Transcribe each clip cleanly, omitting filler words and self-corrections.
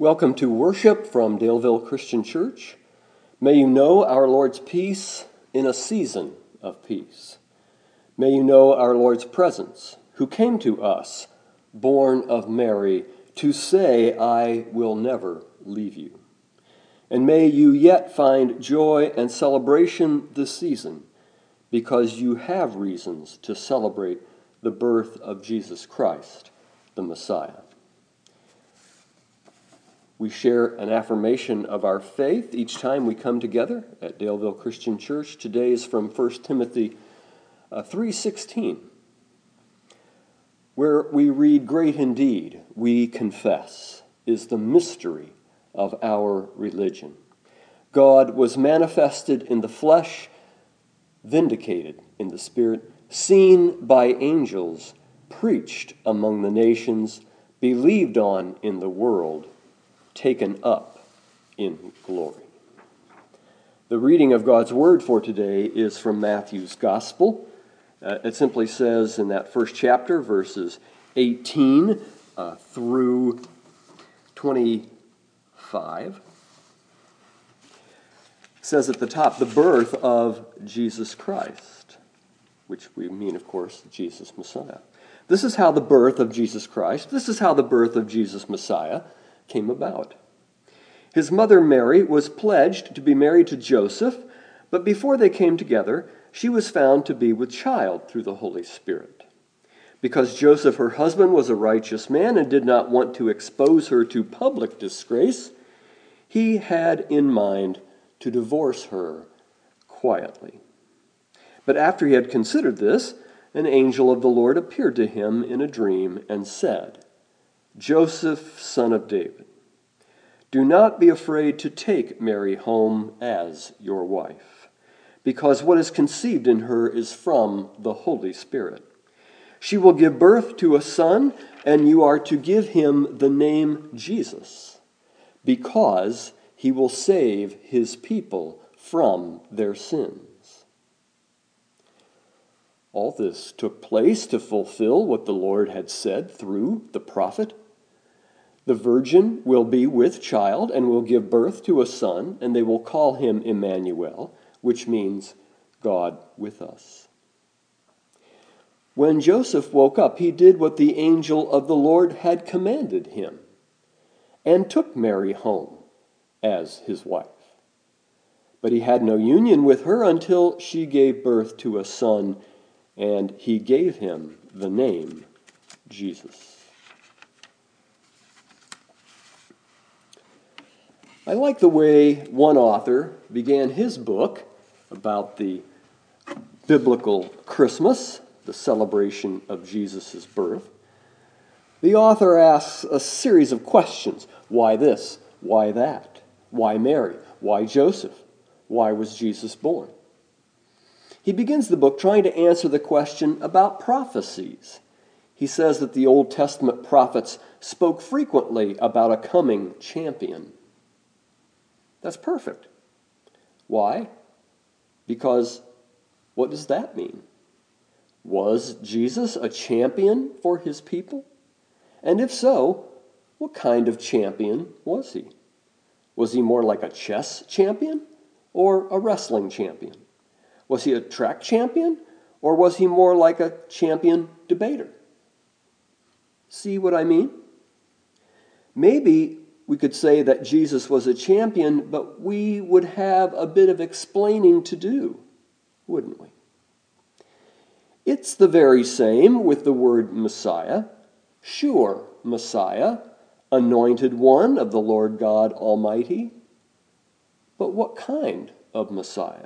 Welcome to worship from Daleville Christian Church. May you know our Lord's peace in a season of peace. May you know our Lord's presence, who came to us, born of Mary, to say, I will never leave you. And may you yet find joy and celebration this season, because you have reasons to celebrate the birth of Jesus Christ, the Messiah. We share an affirmation of our faith each time we come together at Daleville Christian Church. Today is from 1 Timothy 3:16, where we read, Great indeed, we confess, is the mystery of our religion. God was manifested in the flesh, vindicated in the spirit, seen by angels, preached among the nations, believed on in the world, taken up in glory. The reading of God's Word for today is from Matthew's Gospel. It simply says in that first chapter, verses 18 through 25, says at the top, the birth of Jesus Christ, which we mean, of course, Jesus Messiah. This is how the birth of Jesus Christ, this is how the birth of Jesus Messiah came about. His mother Mary was pledged to be married to Joseph, but before they came together, she was found to be with child through the Holy Spirit. Because Joseph, her husband, was a righteous man and did not want to expose her to public disgrace, he had in mind to divorce her quietly. But after he had considered this, an angel of the Lord appeared to him in a dream and said, Joseph, son of David, do not be afraid to take Mary home as your wife, because what is conceived in her is from the Holy Spirit. She will give birth to a son, and you are to give him the name Jesus, because he will save his people from their sins. All this took place to fulfill what the Lord had said through the prophet. The virgin will be with child and will give birth to a son, and they will call him Emmanuel, which means God with us. When Joseph woke up, he did what the angel of the Lord had commanded him, and took Mary home as his wife. But he had no union with her until she gave birth to a son, and he gave him the name Jesus. I like the way one author began his book about the biblical Christmas, the celebration of Jesus' birth. The author asks a series of questions. Why this? Why that? Why Mary? Why Joseph? Why was Jesus born? He begins the book trying to answer the question about prophecies. He says that the Old Testament prophets spoke frequently about a coming champion. That's perfect. Why? Because what does that mean? Was Jesus a champion for his people? And if so, what kind of champion was he? Was he more like a chess champion or a wrestling champion? Was he a track champion or was he more like a champion debater? See what I mean? Maybe we could say that Jesus was a champion, but we would have a bit of explaining to do, wouldn't we? It's the very same with the word Messiah. Sure, Messiah, anointed one of the Lord God Almighty. But what kind of Messiah?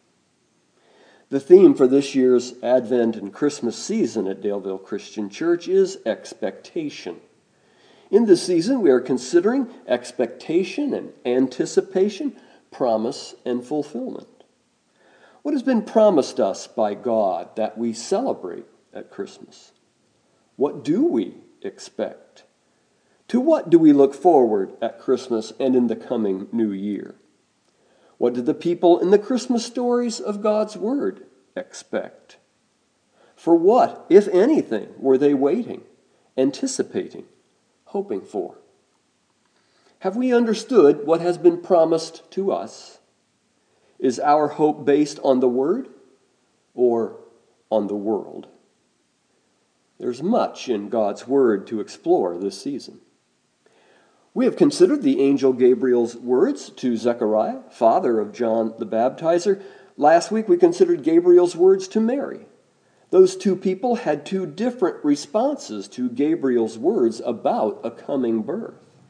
The theme for this year's Advent and Christmas season at Daleville Christian Church is expectation. In this season, we are considering expectation and anticipation, promise and fulfillment. What has been promised us by God that we celebrate at Christmas? What do we expect? To what do we look forward at Christmas and in the coming new year? What did the people in the Christmas stories of God's Word expect? For what, if anything, were they waiting, anticipating, hoping for? Have we understood what has been promised to us? Is our hope based on the Word or on the world? There's much in God's Word to explore this season. We have considered the angel Gabriel's words to Zechariah, father of John the Baptizer. Last week we considered Gabriel's words to Mary. Those two people had two different responses to Gabriel's words about a coming birth.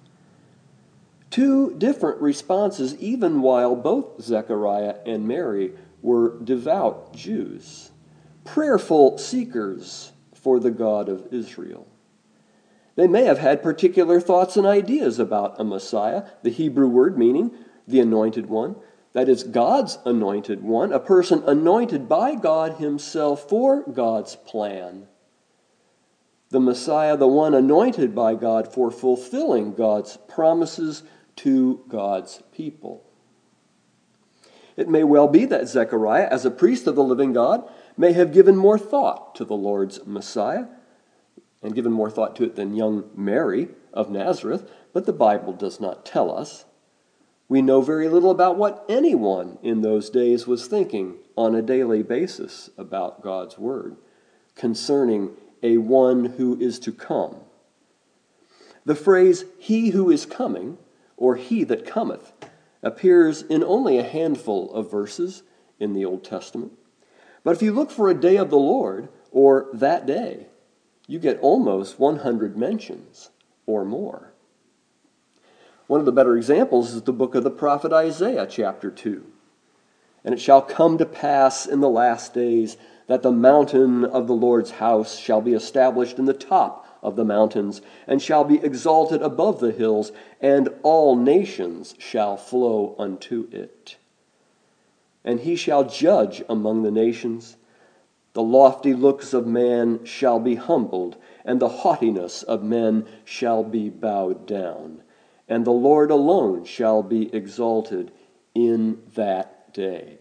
Two different responses, even while both Zechariah and Mary were devout Jews, prayerful seekers for the God of Israel. They may have had particular thoughts and ideas about a Messiah, the Hebrew word meaning the anointed one. That is, God's anointed one, a person anointed by God himself for God's plan. The Messiah, the one anointed by God for fulfilling God's promises to God's people. It may well be that Zechariah, as a priest of the living God, may have given more thought to the Lord's Messiah, and given more thought to it than young Mary of Nazareth, but the Bible does not tell us. We know very little about what anyone in those days was thinking on a daily basis about God's Word concerning a one who is to come. The phrase, "he who is coming," or "he that cometh," appears in only a handful of verses in the Old Testament. But if you look for a day of the Lord, or that day, you get almost 100 mentions or more. One of the better examples is the book of the prophet Isaiah, chapter 2. "And it shall come to pass in the last days that the mountain of the Lord's house shall be established in the top of the mountains, and shall be exalted above the hills, and all nations shall flow unto it. And he shall judge among the nations. The lofty looks of man shall be humbled, and the haughtiness of men shall be bowed down. And the Lord alone shall be exalted in that day."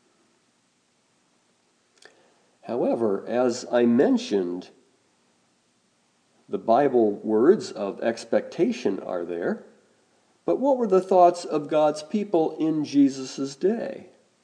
However, as I mentioned, the Bible words of expectation are there, but what were the thoughts of God's people in Jesus' day?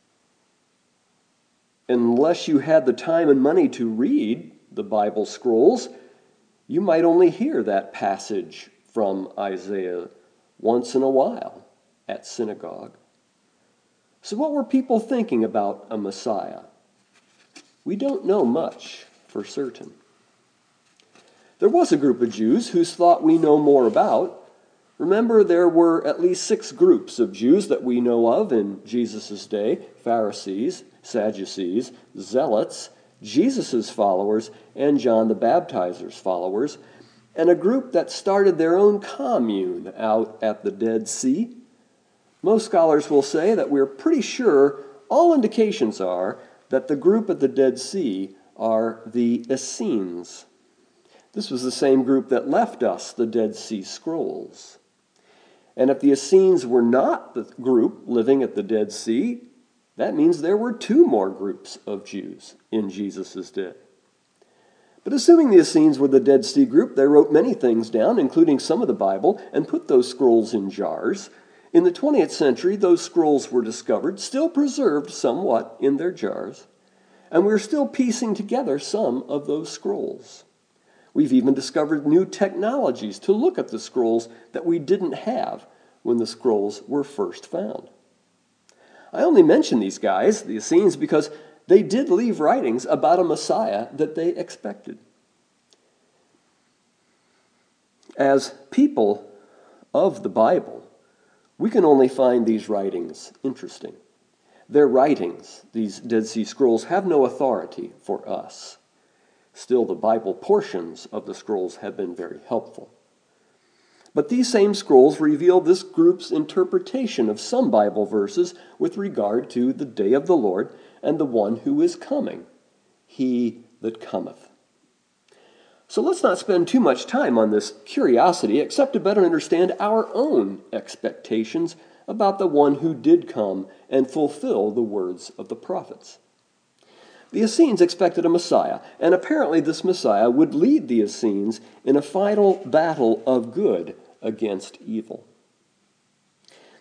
Unless you had the time and money to read the Bible scrolls, you might only hear that passage from Isaiah once in a while at synagogue. So what were people thinking about a Messiah? We don't know much for certain. There was a group of Jews whose thought we know more about. Remember, there were at least 6 groups of Jews that we know of in Jesus' day: Pharisees, Sadducees, Zealots, Jesus' followers, and John the Baptizer's followers, and a group that started their own commune out at the Dead Sea. Most scholars will say that we're pretty sure all indications are that the group at the Dead Sea are the Essenes. This was the same group that left us the Dead Sea Scrolls. And if the Essenes were not the group living at the Dead Sea, that means there were 2 more groups of Jews in Jesus' day. But assuming the Essenes were the Dead Sea group, they wrote many things down, including some of the Bible, and put those scrolls in jars. In the 20th century, those scrolls were discovered, still preserved somewhat in their jars, and we're still piecing together some of those scrolls. We've even discovered new technologies to look at the scrolls that we didn't have when the scrolls were first found. I only mention these guys, the Essenes, because they did leave writings about a Messiah that they expected. As people of the Bible, we can only find these writings interesting. Their writings, these Dead Sea Scrolls, have no authority for us. Still, the Bible portions of the scrolls have been very helpful. But these same scrolls reveal this group's interpretation of some Bible verses with regard to the day of the Lord and the one who is coming, he that cometh. So let's not spend too much time on this curiosity, except to better understand our own expectations about the one who did come and fulfill the words of the prophets. The Essenes expected a Messiah, and apparently this Messiah would lead the Essenes in a final battle of good against evil.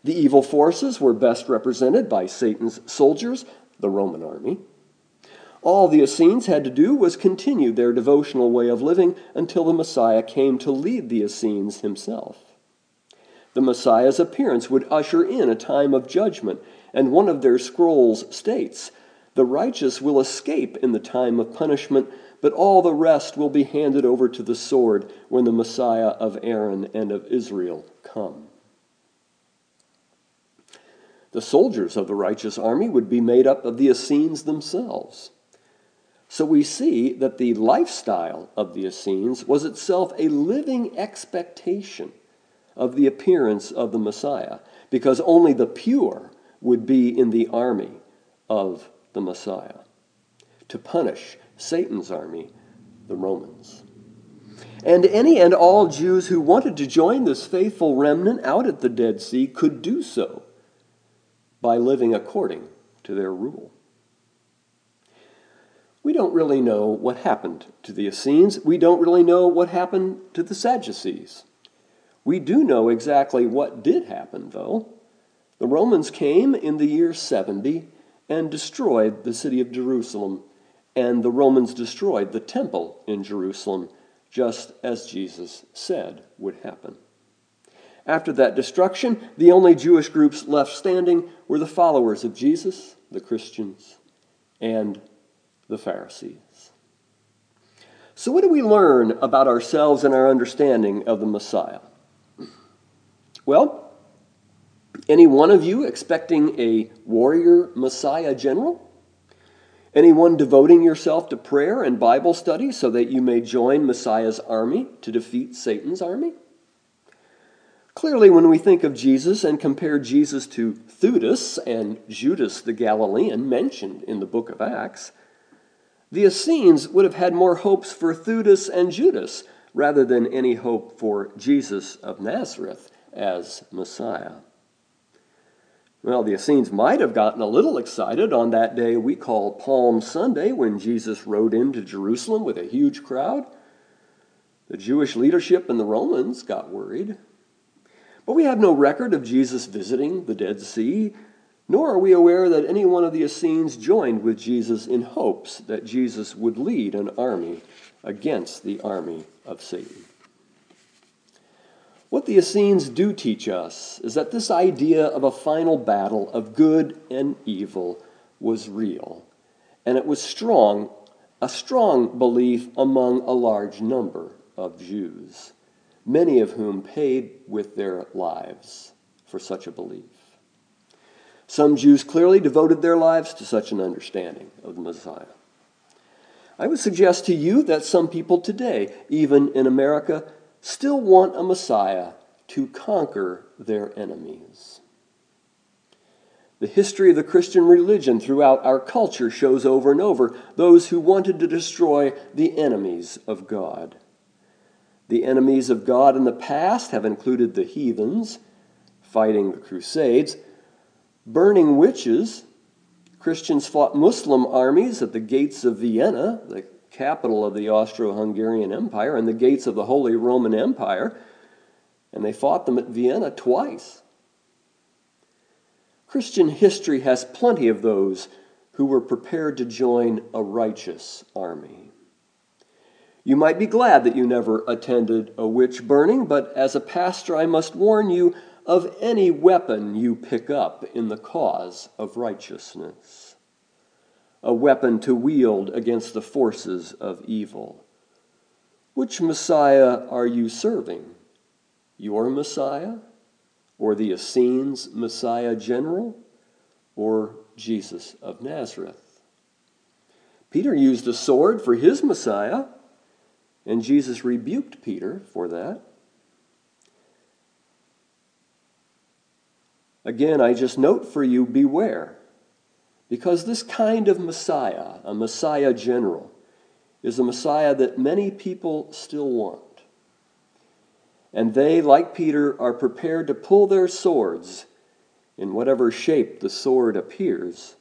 The evil forces were best represented by Satan's soldiers, the Roman army. All the Essenes had to do was continue their devotional way of living until the Messiah came to lead the Essenes himself. The Messiah's appearance would usher in a time of judgment, and one of their scrolls states, "The righteous will escape in the time of punishment, but all the rest will be handed over to the sword when the Messiah of Aaron and of Israel come." The soldiers of the righteous army would be made up of the Essenes themselves. So we see that the lifestyle of the Essenes was itself a living expectation of the appearance of the Messiah, because only the pure would be in the army of the Messiah, to punish Satan's army, the Romans. And any and all Jews who wanted to join this faithful remnant out at the Dead Sea could do so by living according to their rule. We don't really know what happened to the Essenes. We don't really know what happened to the Sadducees. We do know exactly what did happen, though. The Romans came in the year 70 and destroyed the city of Jerusalem, and the Romans destroyed the temple in Jerusalem, just as Jesus said would happen. After that destruction, the only Jewish groups left standing were the followers of Jesus, the Christians, and the Pharisees. So what do we learn about ourselves and our understanding of the Messiah? Well, any one of you expecting a warrior Messiah general? Anyone devoting yourself to prayer and Bible study so that you may join Messiah's army to defeat Satan's army? Clearly, when we think of Jesus and compare Jesus to Theudas and Judas the Galilean mentioned in the book of Acts, the Essenes would have had more hopes for Theudas and Judas rather than any hope for Jesus of Nazareth as Messiah. Well, the Essenes might have gotten a little excited on that day we call Palm Sunday when Jesus rode into Jerusalem with a huge crowd. The Jewish leadership and the Romans got worried. But we have no record of Jesus visiting the Dead Sea, nor are we aware that any one of the Essenes joined with Jesus in hopes that Jesus would lead an army against the army of Satan. What the Essenes do teach us is that this idea of a final battle of good and evil was real, and it was a strong belief among a large number of Jews, many of whom paid with their lives for such a belief. Some Jews clearly devoted their lives to such an understanding of the Messiah. I would suggest to you that some people today, even in America, still want a Messiah to conquer their enemies. The history of the Christian religion throughout our culture shows over and over those who wanted to destroy the enemies of God. The enemies of God in the past have included the heathens, fighting the Crusades, burning witches. Christians fought Muslim armies at the gates of Vienna, the capital of the Austro-Hungarian Empire, and the gates of the Holy Roman Empire, and they fought them at Vienna twice. Christian history has plenty of those who were prepared to join a righteous army. You might be glad that you never attended a witch burning, but as a pastor I must warn you of any weapon you pick up in the cause of righteousness, a weapon to wield against the forces of evil. Which Messiah are you serving? Your Messiah? Or the Essenes' Messiah general? Or Jesus of Nazareth? Peter used a sword for his Messiah, and Jesus rebuked Peter for that. Again, I just note for you, beware, because this kind of Messiah, a Messiah general, is a Messiah that many people still want. And they, like Peter, are prepared to pull their swords, in whatever shape the sword appears,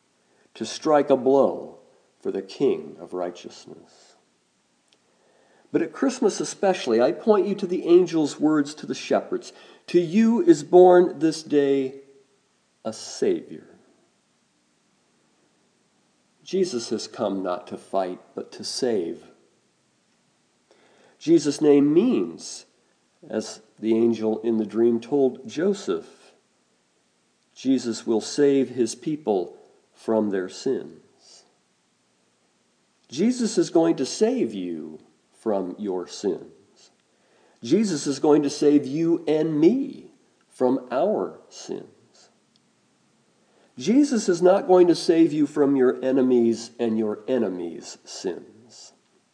to strike a blow for the King of righteousness. But at Christmas especially, I point you to the angel's words to the shepherds. To you is born this day a Savior. Jesus has come not to fight, but to save. Jesus' name means, as the angel in the dream told Joseph, Jesus will save his people from their sins. Jesus is going to save you from your sins. Jesus is going to save you and me from our sins. Jesus is not going to save you from your enemies and your enemies' sins.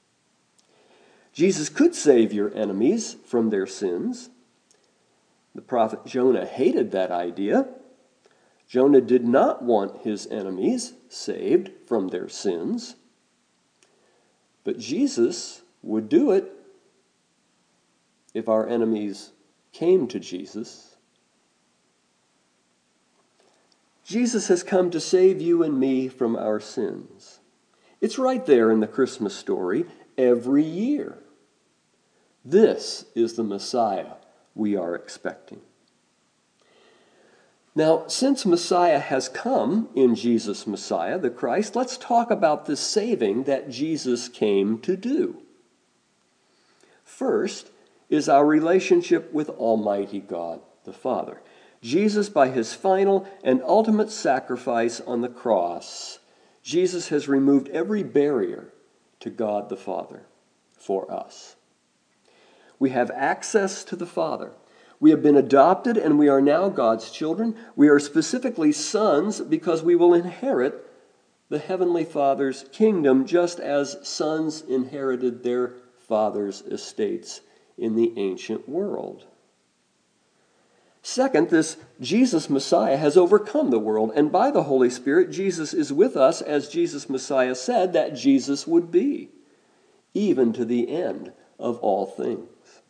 Jesus could save your enemies from their sins. The prophet Jonah hated that idea. Jonah did not want his enemies saved from their sins. But Jesus would do it if our enemies came to Jesus. Jesus has come to save you and me from our sins. It's right there in the Christmas story every year. This is the Messiah we are expecting. Now, since Messiah has come in Jesus Messiah, the Christ, let's talk about the saving that Jesus came to do. First is our relationship with Almighty God, the Father. Jesus, by his final and ultimate sacrifice on the cross, Jesus has removed every barrier to God the Father for us. We have access to the Father. We have been adopted and we are now God's children. We are specifically sons because we will inherit the Heavenly Father's kingdom just as sons inherited their father's estates in the ancient world. Second, this Jesus Messiah has overcome the world, and by the Holy Spirit, Jesus is with us as Jesus Messiah said that Jesus would be, even to the end of all things.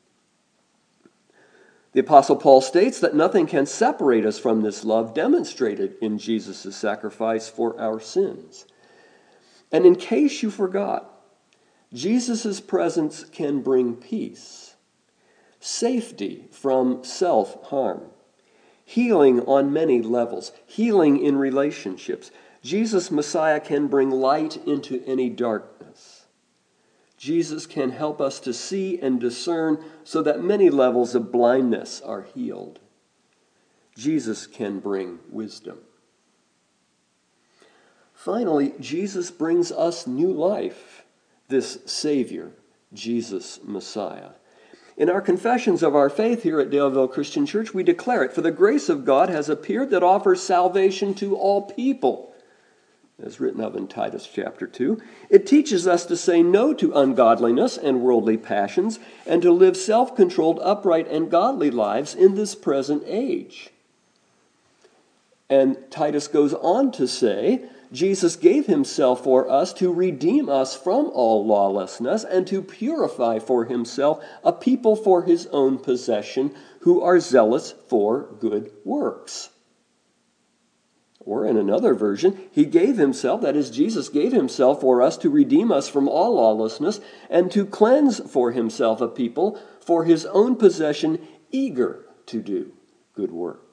The Apostle Paul states that nothing can separate us from this love demonstrated in Jesus' sacrifice for our sins. And in case you forgot, Jesus' presence can bring peace, safety from self-harm, healing on many levels, healing in relationships. Jesus Messiah can bring light into any darkness. Jesus can help us to see and discern so that many levels of blindness are healed. Jesus can bring wisdom. Finally, Jesus brings us new life, this Savior, Jesus Messiah. In our confessions of our faith here at Daleville Christian Church, we declare it, "For the grace of God has appeared that offers salvation to all people," as written of in Titus chapter 2. It teaches us to say no to ungodliness and worldly passions and to live self-controlled, upright, and godly lives in this present age. And Titus goes on to say, Jesus gave himself for us to redeem us from all lawlessness and to purify for himself a people for his own possession who are zealous for good works. Or in another version, he gave himself, that is, Jesus gave himself for us to redeem us from all lawlessness and to cleanse for himself a people for his own possession eager to do good works.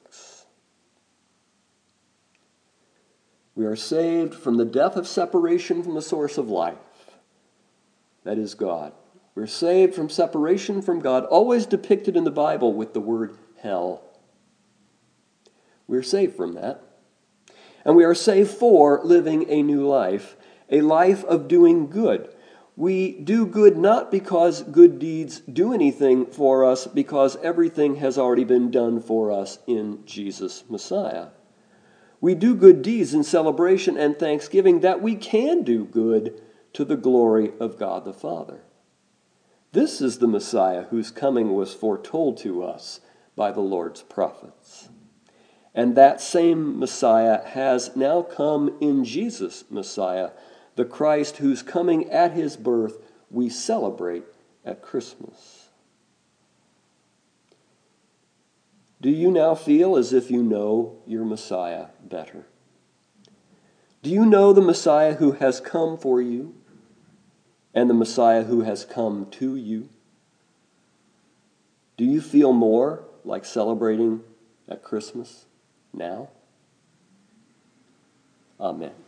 We are saved from the death of separation from the source of life, that is God. We're saved from separation from God, always depicted in the Bible with the word hell. We're saved from that. And we are saved for living a new life, a life of doing good. We do good not because good deeds do anything for us, because everything has already been done for us in Jesus Messiah. We do good deeds in celebration and thanksgiving that we can do good to the glory of God the Father. This is the Messiah whose coming was foretold to us by the Lord's prophets. And that same Messiah has now come in Jesus Messiah, the Christ whose coming at his birth we celebrate at Christmas. Do you now feel as if you know your Messiah better? Do you know the Messiah who has come for you and the Messiah who has come to you? Do you feel more like celebrating at Christmas now? Amen.